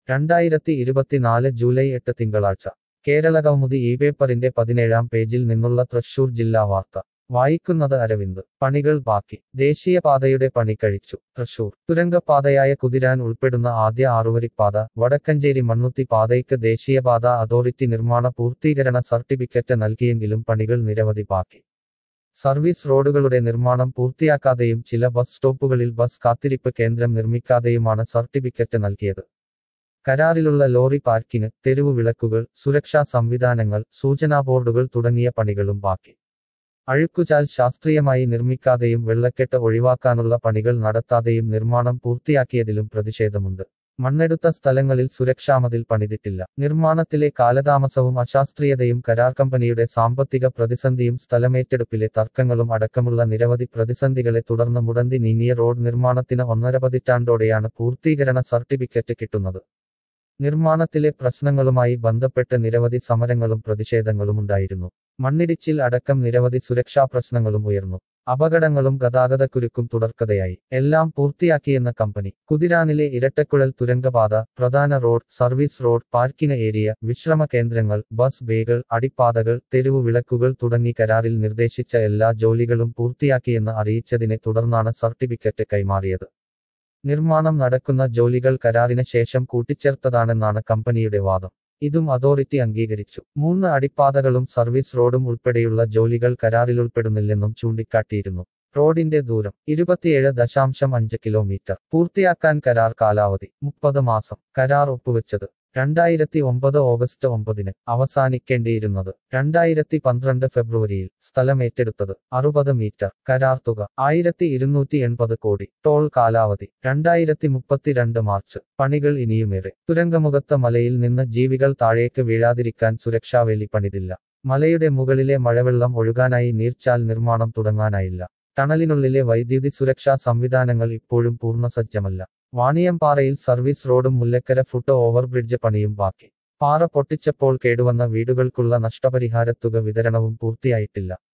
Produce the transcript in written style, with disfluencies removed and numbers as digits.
2024 July 8 തിങ്കളാഴ്ച കേരളകൗമുദി ഈ പേപ്പറിന്റെ 17-ാം പേജിൽ നിന്നുള്ള തൃശൂർ ജില്ലാ വാർത്ത വായിക്കുന്നത് അരവിന്ദ്. പണികൾ ബാക്കി. ദേശീയപാതയുടെ പണി കഴിച്ചു. തൃശൂർ. തുരങ്കപ്പാതയായ കുതിരാൻ ഉൾപ്പെടുന്ന ആദ്യ ആറുവരിപ്പാത വടക്കഞ്ചേരി മണ്ണുത്തി പാതയ്ക്ക് ദേശീയപാത അതോറിറ്റി നിർമ്മാണ പൂർത്തീകരണ സർട്ടിഫിക്കറ്റ് നൽകിയെങ്കിലും പണികൾ നിരവധി ബാക്കി. സർവീസ് റോഡുകളുടെ നിർമ്മാണം പൂർത്തിയാക്കാതെയും ചില ബസ് സ്റ്റോപ്പുകളിൽ ബസ് കാത്തിരിപ്പ് കേന്ദ്രം നിർമ്മിക്കാതെയുമാണ് സർട്ടിഫിക്കറ്റ് നൽകിയത്. കരാറിലുള്ള ലോറി പാർക്കിംഗ്, തെരുവു വിളക്കുകൾ, സുരക്ഷാ സംവിധാനങ്ങൾ, സൂചനാ ബോർഡുകൾ തുടങ്ങിയ പണികളും ബാക്കി. അഴുക്കുചാൽ ശാസ്ത്രീയമായി നിർമ്മിക്കാതെയും വെള്ളക്കെട്ട് ഒഴിവാക്കാനുള്ള പണികൾ നടത്താതെയും നിർമ്മാണം പൂർത്തിയാക്കിയതിലും പ്രതിഷേധമുണ്ട്. മണ്ണെടുത്ത സ്ഥലങ്ങളിൽ സുരക്ഷാമതിൽ പണിതിട്ടില്ല. നിർമ്മാണത്തിലെ കാലതാമസവും അശാസ്ത്രീയതയും കരാർ കമ്പനിയുടെ സാമ്പത്തിക പ്രതിസന്ധിയും സ്ഥലമേറ്റെടുപ്പിലെ തർക്കങ്ങളും അടക്കമുള്ള നിരവധി പ്രതിസന്ധികളെ തുടർന്ന് മുടന്തി നീങ്ങിയ റോഡ് നിർമ്മാണത്തിന് 1.5 പതിറ്റാണ്ടോടെയാണ് പൂർത്തീകരണ സർട്ടിഫിക്കറ്റ് കിട്ടുന്നത്. നിർമ്മാണത്തിലെ പ്രശ്നങ്ങളുമായി ബന്ധപ്പെട്ട് നിരവധി സമരങ്ങളും പ്രതിഷേധങ്ങളുമുണ്ടായിരുന്നു. മണ്ണിടിച്ചിൽ അടക്കം നിരവധി സുരക്ഷാ പ്രശ്നങ്ങളും ഉയർന്നു. അപകടങ്ങളും ഗതാഗതക്കുരുക്കും തുടർക്കഥയായി. എല്ലാം പൂർത്തിയാക്കിയെന്ന കമ്പനി. കുതിരാനിലെ ഇരട്ടക്കുഴൽ തുരങ്കപാത, പ്രധാന road, service road, parking area, വിശ്രമ കേന്ദ്രങ്ങൾ, ബസ് ബേകൾ, അടിപ്പാതകൾ, തെരുവു വിളക്കുകൾ തുടങ്ങി കരാറിൽ നിർദ്ദേശിച്ച എല്ലാ ജോലികളും പൂർത്തിയാക്കിയെന്ന് അറിയിച്ചതിനെ തുടർന്നാണ് സർട്ടിഫിക്കറ്റ് കൈമാറിയത്. നിർമ്മാണം നടക്കുന്ന ജോലികൾ കരാറിന് ശേഷം കൂട്ടിച്ചേർത്തതാണെന്നാണ് കമ്പനിയുടെ വാദം. ഇതും അതോറിറ്റി അംഗീകരിച്ചു. 3 അടിപ്പാതകളും സർവീസ് റോഡും ഉൾപ്പെടെയുള്ള ജോലികൾ കരാറിലുൾപ്പെടുന്നില്ലെന്നും ചൂണ്ടിക്കാട്ടിയിരുന്നു. റോഡിന്റെ ദൂരം 27.5 കിലോമീറ്റർ. പൂർത്തിയാക്കാൻ കരാർ കാലാവധി 30 മാസം. കരാർ ഒപ്പുവെച്ചത് 2009 ഓഗസ്റ്റ് 9-ന്. അവസാനിക്കേണ്ടിയിരുന്നത് 2012 ഫെബ്രുവരിയിൽ. സ്ഥലമേറ്റെടുത്തത് 60 മീറ്റർ. കരാർ തുക 1280 കോടി. ടോൾ കാലാവധി 2032 മാർച്ച്. പണികൾ ഇനിയുമേറെ. തുരങ്കമുഖത്ത മലയിൽ നിന്ന് ജീവികൾ താഴേക്ക് വീഴാതിരിക്കാൻ സുരക്ഷാവേലി പണിതില്ല. മലയുടെ മുകളിലെ മഴവെള്ളം ഒഴുകാനായി നീർച്ചാൽ നിർമ്മാണം തുടങ്ങാനായില്ല. ടണലിനുള്ളിലെ വൈദ്യുതി സുരക്ഷാ സംവിധാനങ്ങൾ ഇപ്പോഴും പൂർണ്ണസജ്ജമല്ല. വാണിയംപാറയിൽ സർവീസ് റോഡും മുല്ലക്കര ഫുട് ഓവർബ്രിഡ്ജ് പണിയും ബാക്കി. പാറ പൊട്ടിച്ചപ്പോൾ കേടുവന്ന വീടുകൾക്കുള്ള നഷ്ടപരിഹാരത്തുക വിതരണവും പൂർത്തിയായിട്ടില്ല.